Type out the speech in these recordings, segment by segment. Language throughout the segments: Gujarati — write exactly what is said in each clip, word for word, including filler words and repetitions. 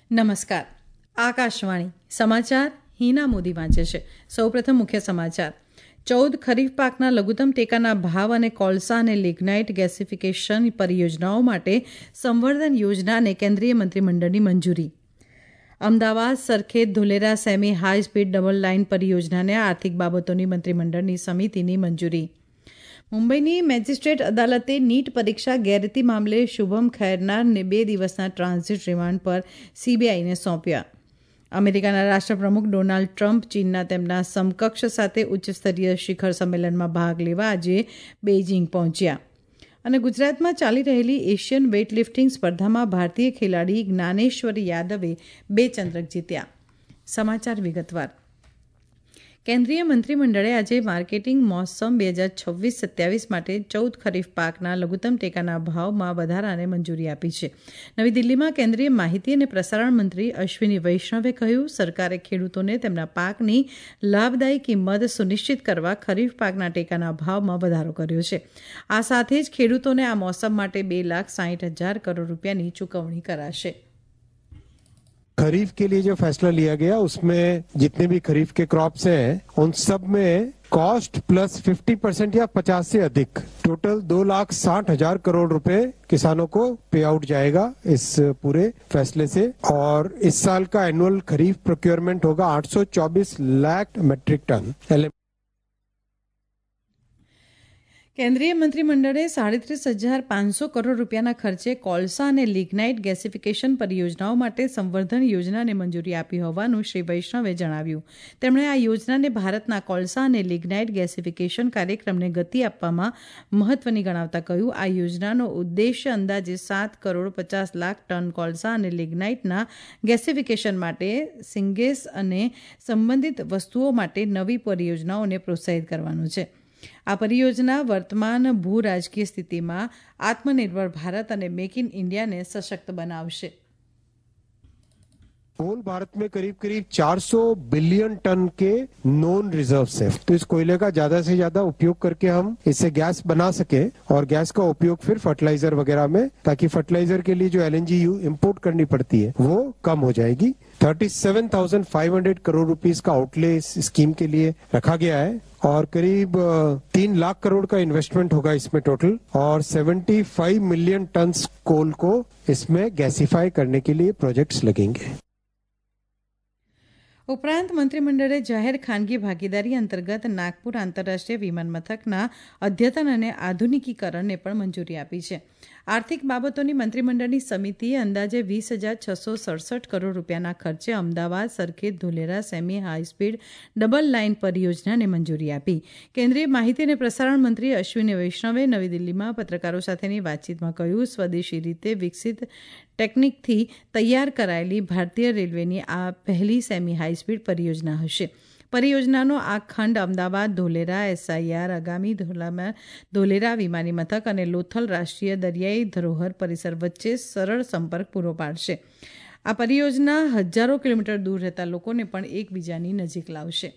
નમસ્કાર. આકાશવાણી સમાચાર હિના મોદી વાંચે છે. સૌપ્રથમ મુખ્ય સમાચાર. ચૌદ ખરીફ પાકના લઘુત્તમ ટેકાના ભાવ અને કોલસા અને લિગ્નાઇટ ગેસિફિકેશન પરિયોજનાઓ માટે સંવર્ધન યોજનાને કેન્દ્રીય મંત્રીમંડળની મંજૂરી. Ahmedabad Sarkhej Dholera semi high speed double line પરિયોજનાને આર્થિક બાબતોની મંત્રીમંડળની સમિતિની મંજૂરી. મુંબઈની મેજિસ્ટ્રેટ અદાલતે નીટ પરીક્ષા ગેરરીતિ મામલે શુભમ ખૈરનારને બે દિવસના ટ્રાન્ઝિટ રિમાન્ડ પર સીબીઆઈને સોંપ્યા. અમેરિકાના રાષ્ટ્રપ્રમુખ ડોનાલ્ડ ટ્રમ્પ ચીનના તેમના સમકક્ષ સાથે ઉચ્ચસ્તરીય શિખર સંમેલનમાં ભાગ લેવા આજે બેઇજિંગ પહોંચ્યા. અને ગુજરાતમાં ચાલી રહેલી એશિયન વેઇટલિફ્ટિંગ સ્પર્ધામાં ભારતીય ખેલાડી જ્ઞાનેશ્વર યાદવે બે ચંદ્રક જીત્યા. સમાચાર વિગતવાર. કેન્દ્રીય મંત્રીમંડળે આજે માર્કેટિંગ મોસમ બે હજાર છવ્વીસ સત્યાવીસ માટે ચૌદ ખરીફ પાકના લઘુત્તમ ટેકાના ભાવમાં વધારાને મંજૂરી આપી છે. નવી દિલ્હીમાં કેન્દ્રીય માહિતી અને પ્રસારણ મંત્રી અશ્વિની વૈષ્ણવે કહ્યું, સરકારે ખેડૂતોને તેમના પાકની લાભદાયી કિંમત સુનિશ્ચિત કરવા ખરીફ પાકના ટેકાના ભાવમાં વધારો કર્યો છે. આ સાથે જ ખેડૂતોને આ મોસમ માટે બે લાખ સાહીઠ હજાર કરોડ રૂપિયાની ચૂકવણી કરાશે. खरीफ के लिए जो फैसला लिया गया उसमें जितने भी खरीफ के क्रॉप्स हैं उन सब में कॉस्ट प्लस फिफ्टी परसेंट या पचास से अधिक टोटल दो लाख साठ हजार करोड़ रुपए किसानों को पे आउट जाएगा इस पूरे फैसले से. और इस साल का एनुअल खरीफ प्रोक्योरमेंट होगा आठ सौ चौबीस लाख मेट्रिक टन. કેન્દ્રીય મંત્રીમંડળે સાડત્રીસ હજાર પાંચસો કરોડ રૂપિયાના ખર્ચે કોલસા અને લિગ્નાઇટ ગેસિફિકેશન પરિયોજનાઓ માટે સંવર્ધન યોજનાને મંજૂરી આપી હોવાનું શ્રી વૈષ્ણવે જણાવ્યું. તેમણે આ યોજનાને ભારતના કોલસા અને લિગ્નાઇટ ગેસિફિકેશન કાર્યક્રમને ગતિ આપવામાં મહત્વની ગણાવતા કહ્યું, આ યોજનાનો ઉદ્દેશ્ય અંદાજે સાત કરોડ પચાસ લાખ ટન કોલસા અને લિગ્નાઇટના ગેસિફિકેશન માટે સિંગેસ અને સંબંધિત વસ્તુઓ માટે નવી પરિયોજનાઓને પ્રોત્સાહિત કરવાનું છે. આ પરિયોજના વર્તમાન ભૂ રાજકીય સ્થિતિમાં આત્મનિર્ભર ભારત અને મેક ઇન ઇન્ડિયાને સશક્ત બનાવશે. होल भारत में करीब करीब चार सौ बिलियन टन के नॉन रिजर्व्स है. तो इस कोयले का ज्यादा से ज्यादा उपयोग करके हम इससे गैस बना सके और गैस का उपयोग फिर फर्टिलाइजर वगैरह में, ताकि फर्टिलाइजर के लिए जो एलएनजी इम्पोर्ट करनी पड़ती है वो कम हो जाएगी. सैंतीस हज़ार पाँच सौ करोड़ रुपीस का आउटले इस स्कीम के लिए रखा गया है और करीब तीन लाख करोड़ का इन्वेस्टमेंट होगा इसमें टोटल. और पचहत्तर मिलियन टन कोल को इसमें गैसिफाई करने के लिए प्रोजेक्ट्स लगेंगे. ઉપરાંત મંત્રીમંડળે જાહેર ખાનગી ભાગીદારી અંતર્ગત નાગપુર આંતરરાષ્ટ્રીય વિમાન મથકના અદ્યતન અને આધુનિકીકરણને પણ મંજૂરી આપી છે. આર્થિક બાબતોની મંત્રીમંડળની સમિતિએ અંદાજે વીસ હજાર છસો સડસઠ કરોડ રૂપિયાના ખર્ચે Ahmedabad Sarkhej Dholera semi high speed double line પરિયોજનાને મંજૂરી આપી. કેન્દ્રીય માહિતી અને પ્રસારણ મંત્રી અશ્વિની વૈષ્ણવે નવી દિલ્હીમાં પત્રકારો સાથેની વાતચીતમાં કહ્યું, સ્વદેશી રીતે વિકસિત ટેકનિકથી તૈયાર કરાયેલી ભારતીય રેલવેની આ પહેલી સેમી હાઈ સ્પીડ પરિયોજના હશે. પરિયોજનાનો આ ખંડ અમદાવાદ ધોલેરા એસઆઈઆર આગામી ધોલેરા વિમાની મથક અને લોથલ રાષ્ટ્રીય દરિયાઈ ધરોહર પરિસર વચ્ચે સરળ સંપર્ક પૂરો પાડશે. આ પરિયોજના હજારો કિલોમીટર દૂર રહેતા લોકોને પણ એકબીજાની નજીક લાવશે.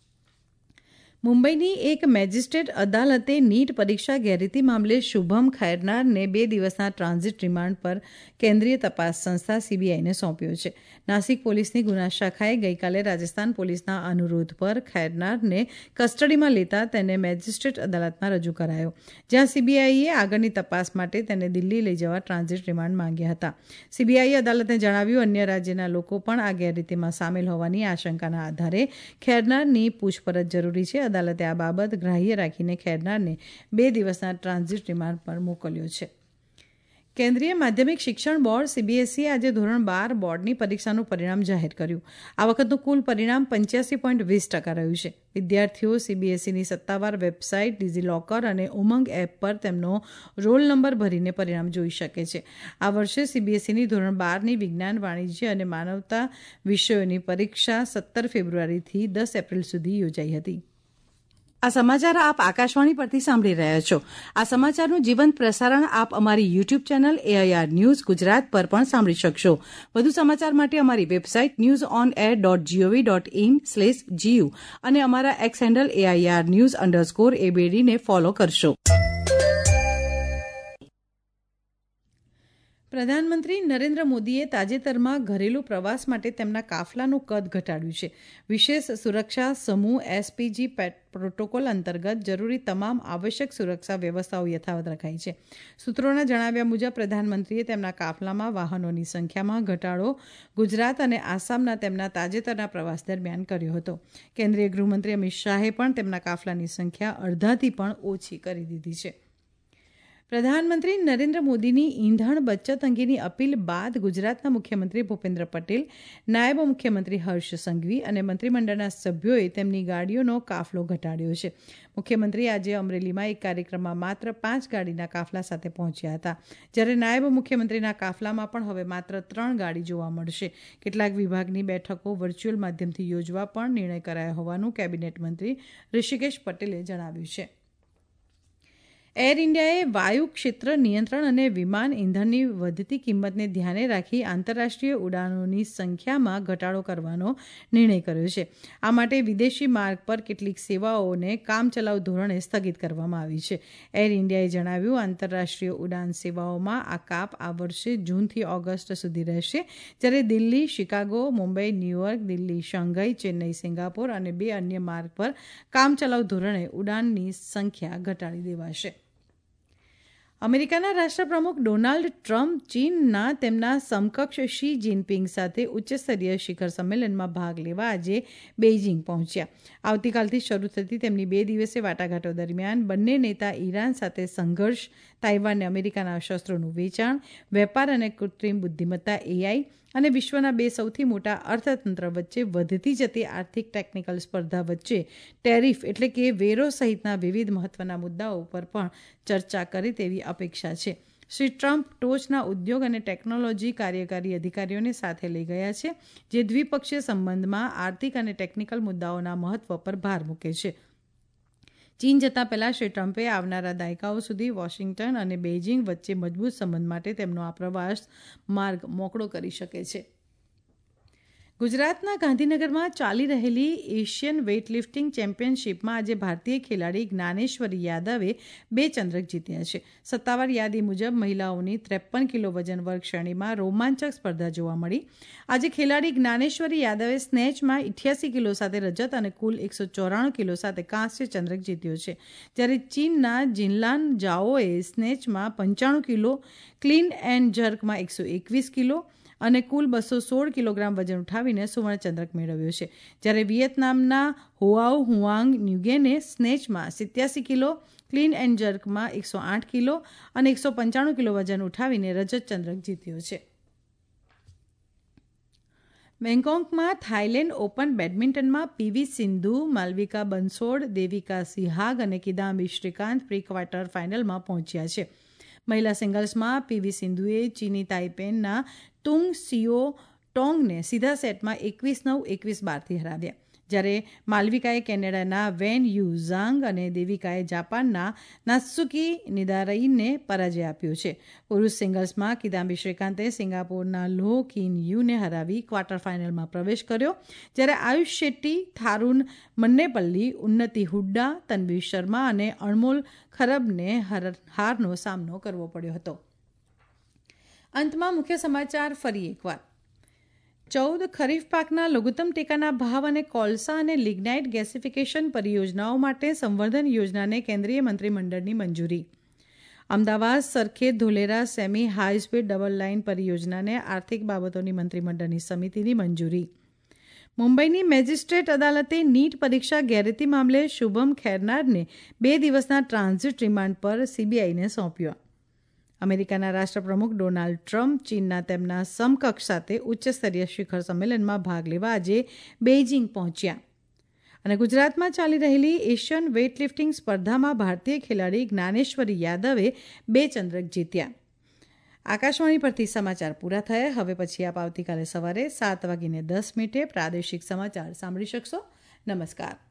મુંબઈની એક મેજિસ્ટ્રેટ અદાલતે નીટ પરીક્ષા ગેરરીતિ મામલે શુભમ ખૈરનારને બે દિવસના ટ્રાન્ઝિટ રિમાન્ડ પર કેન્દ્રીય તપાસ સંસ્થા સીબીઆઈને સોંપ્યો છે. નાસિક પોલીસની ગુના શાખાએ ગઈકાલે રાજસ્થાન પોલીસના અનુરોધ પર ખૈરનારને કસ્ટડીમાં લેતા તેને મેજિસ્ટ્રેટ અદાલતમાં રજૂ કરાયો, જ્યાં સીબીઆઈએ આગળની તપાસ માટે તેને દિલ્હી લઈ જવા ટ્રાન્ઝિટ રિમાન્ડ માંગ્યા હતા. સીબીઆઈએ અદાલતને જણાવ્યું, અન્ય રાજ્યના લોકો પણ આ ગેરરીતિમાં સામેલ હોવાની આશંકાના આધારે ખૈરનારની પૂછપરછ જરૂરી છે. અદાલતે આ બાબત ગ્રાહ્ય રાખીને ખૈરનારને બે દિવસના ટ્રાન્ઝિટ રિમાન્ડ પર મોકલ્યો છે. કેન્દ્રીય માધ્યમિક શિક્ષણ બોર્ડ સીબીએસઈએ આજે ધોરણ બાર બોર્ડની પરીક્ષાનું પરિણામ જાહેર કર્યું. આ વખતનું કુલ પરિણામ પંચ્યાસી પોઈન્ટ વીસ ટકા રહ્યું છે. વિદ્યાર્થીઓ સીબીએસઈની સત્તાવાર વેબસાઇટ, ડિજીલોકર અને ઉમંગ એપ પર તેમનો રોલ નંબર ભરીને પરિણામ જોઈ શકે છે. આ વર્ષે સીબીએસઈની ધોરણ બારની વિજ્ઞાન, વાણિજ્ય અને માનવતા વિષયોની પરીક્ષા સત્તર ફેબ્રુઆરીથી દસ એપ્રિલ સુધી યોજાઈ હતી. આ સમાચાર આપ આકાશવાણી પરથી સાંભળી રહ્યા છો. આ સમાચારનું જીવંત પ્રસારણ આપ અમારી YouTube channel AIR news Gujarat પર પણ સાંભળી શકશો. વધુ સમાચાર માટે અમારી website news on air dot GOV dot in slash GU અને અમારા X handle AIR news underscore એબીડીને ફોલો કરશો. પ્રધાનમંત્રી નરેન્દ્ર મોદીએ તાજેતરમાં ઘરેલું પ્રવાસ માટે તેમના કાફલાનું કદ ઘટાડ્યું છે. વિશેષ સુરક્ષા સમૂહ એસપીજી પ્રોટોકોલ અંતર્ગત જરૂરી તમામ આવશ્યક સુરક્ષા વ્યવસ્થાઓ યથાવત રખાઈ છે. સૂત્રોના જણાવ્યા મુજબ પ્રધાનમંત્રીએ તેમના કાફલામાં વાહનોની સંખ્યામાં ઘટાડો ગુજરાત અને આસામના તેમના તાજેતરના પ્રવાસ દરમિયાન કર્યો હતો. કેન્દ્રીય ગૃહમંત્રી અમિત શાહે પણ તેમના કાફલાની સંખ્યા અડધાથી પણ ઓછી કરી દીધી છે. પ્રધાનમંત્રી નરેન્દ્ર મોદીની ઈંધણ બચત અંગેની અપીલ બાદ ગુજરાતના મુખ્યમંત્રી ભૂપેન્દ્ર પટેલ, નાયબ મુખ્યમંત્રી હર્ષ સંઘવી અને મંત્રીમંડળના સભ્યોએ તેમની ગાડીઓનો કાફલો ઘટાડ્યો છે. મુખ્યમંત્રી આજે અમરેલીમાં એક કાર્યક્રમમાં માત્ર પાંચ ગાડીના કાફલા સાથે પહોંચ્યા હતા, જ્યારે નાયબ મુખ્યમંત્રીના કાફલામાં પણ હવે માત્ર ત્રણ ગાડી જોવા મળશે. કેટલાક વિભાગની બેઠકો વર્ચ્યુઅલ માધ્યમથી યોજવા પણ નિર્ણય કરાયો હોવાનું કેબિનેટ મંત્રી ઋષિકેશ પટેલે જણાવ્યું છે. એર ઇન્ડિયાએ વાયુ ક્ષેત્ર નિયંત્રણ અને વિમાન ઇંધણની વધતી કિંમતને ધ્યાને રાખી આંતરરાષ્ટ્રીય ઉડાનોની સંખ્યામાં ઘટાડો કરવાનો નિર્ણય કર્યો છે. આ માટે વિદેશી માર્ગ પર કેટલીક સેવાઓને કામચલાઉ ધોરણે સ્થગિત કરવામાં આવી છે. એર ઇન્ડિયાએ જણાવ્યું, આંતરરાષ્ટ્રીય ઉડાન સેવાઓમાં આ કાપ આ વર્ષે જૂનથી ઓગસ્ટ સુધી રહેશે, જ્યારે Delhi, Chicago, Mumbai, New York, Delhi, Shanghai, Chennai, Singapore અને બે અન્ય માર્ગ પર કામચલાઉ ધોરણે ઉડાનની સંખ્યા ઘટાડી દેવાશે. અમેરિકાના રાષ્ટ્રપ્રમુખ ડોનાલ્ડ ટ્રમ્પ ચીનના તેમના સમકક્ષ શી જિનપિંગ સાથે ઉચ્ચસ્તરીય શિખર સંમેલનમાં ભાગ લેવા આજે બેઇજિંગ પહોંચ્યા. આવતીકાલથી શરૂ થતી તેમની બે દિવસીય વાટાઘાટો દરમિયાન બંને નેતા ઈરાન સાથે સંઘર્ષ, તાઇવાનને અમેરિકાના શસ્ત્રોનું વેચાણ, વેપાર અને કૃત્રિમ બુદ્ધિમત્તા એઆઈ અને વિશ્વના બે સૌથી મોટા અર્થતંત્ર વચ્ચે વધતી જતી આર્થિક ટેકનિકલ સ્પર્ધા વચ્ચે ટેરિફ એટલે કે વેરો સહિતના વિવિધ મહત્વના મુદ્દાઓ પર પણ ચર્ચા કરે તેવી અપેક્ષા છે. શ્રી ટ્રમ્પ ટોચના ઉદ્યોગ અને ટેકનોલોજી કાર્યકારી અધિકારીઓને સાથે લઈ ગયા છે, જે દ્વિપક્ષીય સંબંધમાં આર્થિક અને ટેકનિકલ મુદ્દાઓના મહત્વ પર ભાર મૂકે છે. ચીન જતાં પહેલા શ્રી ટ્રમ્પે આવનારા દાયકાઓ સુધી વોશિંગ્ટન અને બેઇજિંગ વચ્ચે મજબૂત સંબંધ માટે તેમનો આ પ્રવાસ માર્ગ મોકળો કરી શકે છે. ગુજરાતના ગાંધીનગરમાં ચાલી રહેલી એશિયન વેઇટલિફ્ટિંગ ચેમ્પિયનશિપમાં આજે ભારતીય ખેલાડી જ્ઞાનેશ્વરી યાદવે બે ચંદ્રક જીત્યા છે. સત્તાવાર યાદી મુજબ મહિલાઓની ત્રેપન કિલો વજન વર્ગ શ્રેણીમાં રોમાંચક સ્પર્ધા જોવા મળી. આજે ખેલાડી જ્ઞાનેશ્વરી યાદવે સ્નેચમાં ઇઠ્યાસી કિલો સાથે રજત અને કુલ એકસો ચોરાણું કિલો સાથે કાંસ્ય ચંદ્રક જીત્યો છે, જ્યારે ચીનના જિનલાન જાઓએ સ્નેચમાં પંચાણું કિલો, ક્લીન એન્ડ જર્કમાં એકસો એકવીસ કિલો અને કુલ બસો સોળ કિલોગ્રામ વજન ઉઠાવીને સુવર્ણચંદ્રક મેળવ્યો છે, જ્યારે વિયેતનામના હોઆવ હુઆંગ ન્યુગેને સ્નેચમાં સિત્યાસી કિલો, ક્લીન એન્ડ જર્કમાં એકસો આઠ કિલો અને એકસો પંચાણું કિલો વજન ઉઠાવીને રજત ચંદ્રક જીત્યો છે. બેંકોકમાં થાઇલેન્ડ ઓપન બેડમિન્ટનમાં પીવી સિંધુ, માલવિકા બનસોડ, દેવિકા સિહાગ અને કિદામ્બી શ્રીકાંત પ્રી ક્વાર્ટર ફાઇનલમાં પહોંચ્યા છે. મહિલા સિંગલ્સમાં પીવી સિંધુએ ચીની તાઇપેનના તુંગ સિયો ટોંગને સીધા સેટમાં એકવીસ નવ, એકવીસ બારથી હરાવ્યા, જ્યારે માલવિકાએ કેનેડાના વેન યુ ઝાંગ અને દેવિકાએ જાપાનના નાત્સુકી નિદારાઈને પરાજય આપ્યો છે. પુરુષ સિંગલ્સમાં કિદામ્બી શ્રીકાંતે સિંગાપોરના લો કિન યુને હરાવી ક્વાર્ટર ફાઇનલમાં પ્રવેશ કર્યો, જ્યારે આયુષ શેટ્ટી, થારુન મન્નેપલ્લી, ઉન્નતિ હુડ્ડા, તન્વી શર્મા અને અણમોલ ખરબને હારનો સામનો કરવો પડ્યો હતો. અંતમાં મુખ્ય સમાચાર ફરી એકવાર. ચૌદ ખરીફ પાકના લઘુત્તમ ટેકાના ભાવ અને કોલસા અને લિગ્નાઇટ ગેસિફિકેશન પરિયોજનાઓ માટે સંવર્ધન યોજનાને કેન્દ્રીય મંત્રીમંડળની મંજૂરી. Ahmedabad Sarkhej Dholera semi high speed double line પરિયોજનાને આર્થિક બાબતોની મંત્રીમંડળની સમિતિની મંજૂરી. મુંબઈની મેજિસ્ટ્રેટ અદાલતે નીટ પરીક્ષા ગેરરીતિ મામલે શુભમ ખૈરનારને બે દિવસના ટ્રાન્ઝિટ રિમાન્ડ પર સીબીઆઈને સોંપ્યો. અમેરિકાના રાષ્ટ્રપ્રમુખ ડોનાલ્ડ ટ્રમ્પ ચીનના તેમના સમકક્ષ સાથે ઉચ્ચસ્તરીય શિખર સંમેલનમાં ભાગ લેવા આજે બેઇજિંગ પહોંચ્યા. અને ગુજરાતમાં ચાલી રહેલી એશિયન વેઇટલિફ્ટિંગ સ્પર્ધામાં ભારતીય ખેલાડી જ્ઞાનેશ્વરી યાદવે બે ચંદ્રક જીત્યા. આકાશવાણી પરથી સમાચાર પૂરા થયા. હવે પછી આપ આવતીકાલે સવારે સાત વાગીને દસ મિનિટે પ્રાદેશિક સમાચાર સાંભળી શકશો. નમસ્કાર.